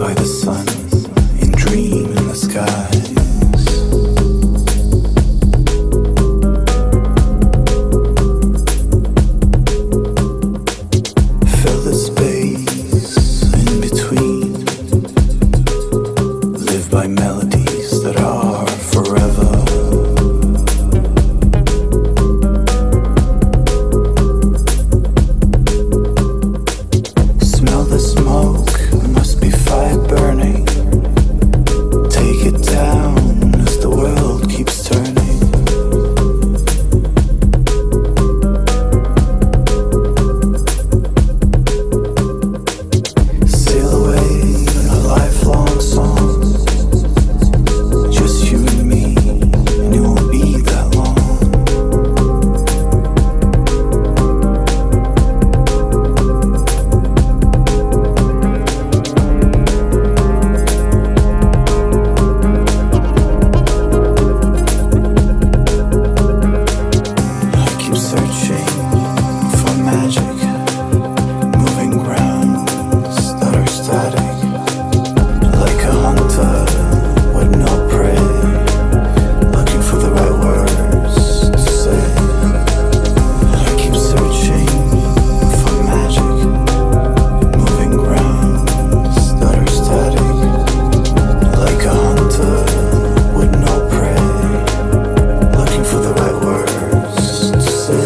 by the sun and dream in the skies. Fill the space in between. Live by melodies that are forever. Smell the smoke, there must be fire burning. Take it down as the world keeps turning. Sail away in a lifelong song. Just you and me, and it won't be that long. I keep searching for magic, moving grounds that are static, like a hunter with no prey, looking for the right words to say. I keep searching for magic, moving grounds that are static, like a hunter with no prey, looking for the right words to say.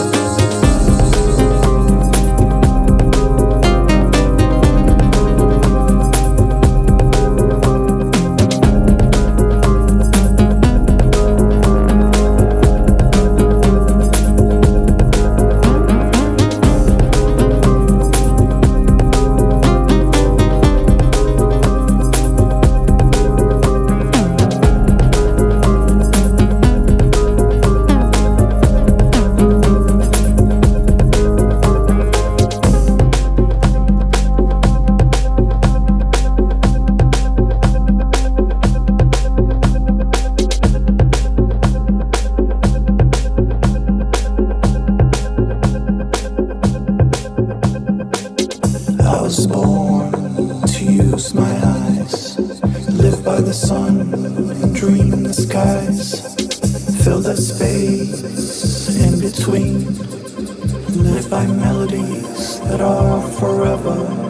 I was born to use my eyes, live by the sun and dream in the skies. Fill that space in between, live by melodies that are forever.